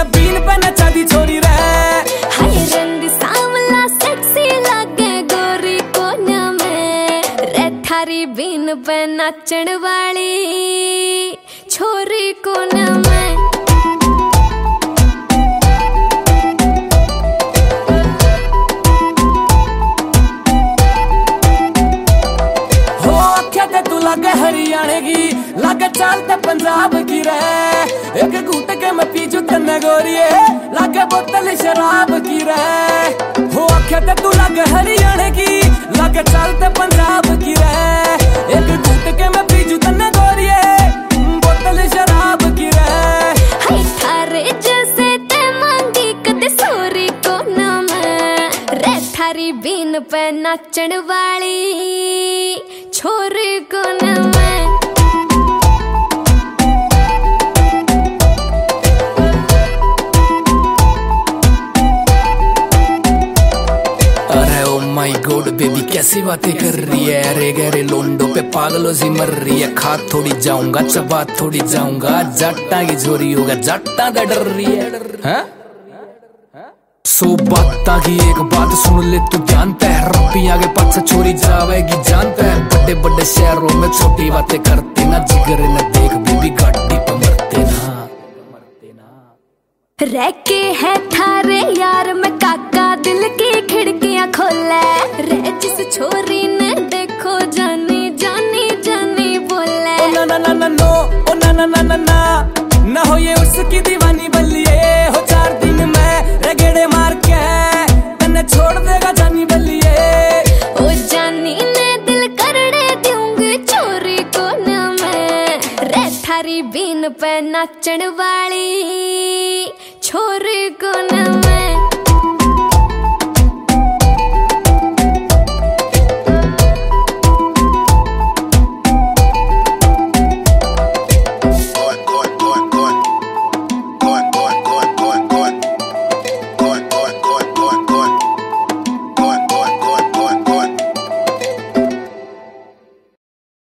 Been पे नचा दी छोरी रे। हाय रंग सांवला सेक्सी लागे गोरी कोन्या में, रे थारी बीन पे नाचण वाली छोरी कोन्या में। लागे हरियाणे की लागे चाल ते पंजाब की रे, एक घूट के मैं पीछू तन्ने गोरिए लागे बोतल शराब की रे। हो आख्या ते तू लागे हरियाणे की लागे चाल ते पंजाब की रे, एक घूट के मैं पीछू तन्ने गोरिए बोतल शराब की रे। हाय थारे जैसे ते मांगी कदे सोरी को ना मैं, रे थारी बीन पे नाचण वाली छोरी को ना मैं। अरे ओ माय गॉड बेबी कैसी बातें कर रही है, अरे गहरे लोंडो पे पागलों सी मर रही है। खा थोड़ी जाऊंगा चबा थोड़ी जाऊंगा, जट्टा की झोरी होगा जट्टा का डर रही है। सो बात की एक बात सुन ले तू जानता है, रब्बी आगे पाछे छोरी जावेगी जानता है। बड़े बड़े शहरों में छोटी बातें करते ना, जिगर न देख बेबी गाड़ी पे मरते ना। रह के है थारे यार में काका दिल की खिड़कियां खोले, रे जिस छोरी ने देखो जानी जानी जानी बोले। ओ ना ना ना ना नो, ओ ना ना ना ना ना, ना हो ये उसकी दीवानी बल्लिए। हो 4 दिन में रगेड़े मार के तन्ने छोड़ देगा जानी बल्लिए। ओ जानी ने दिल करड़े दूंगी छोरी को ना मैं, रे थारी बीन पे नाचण वाली छोरी को ना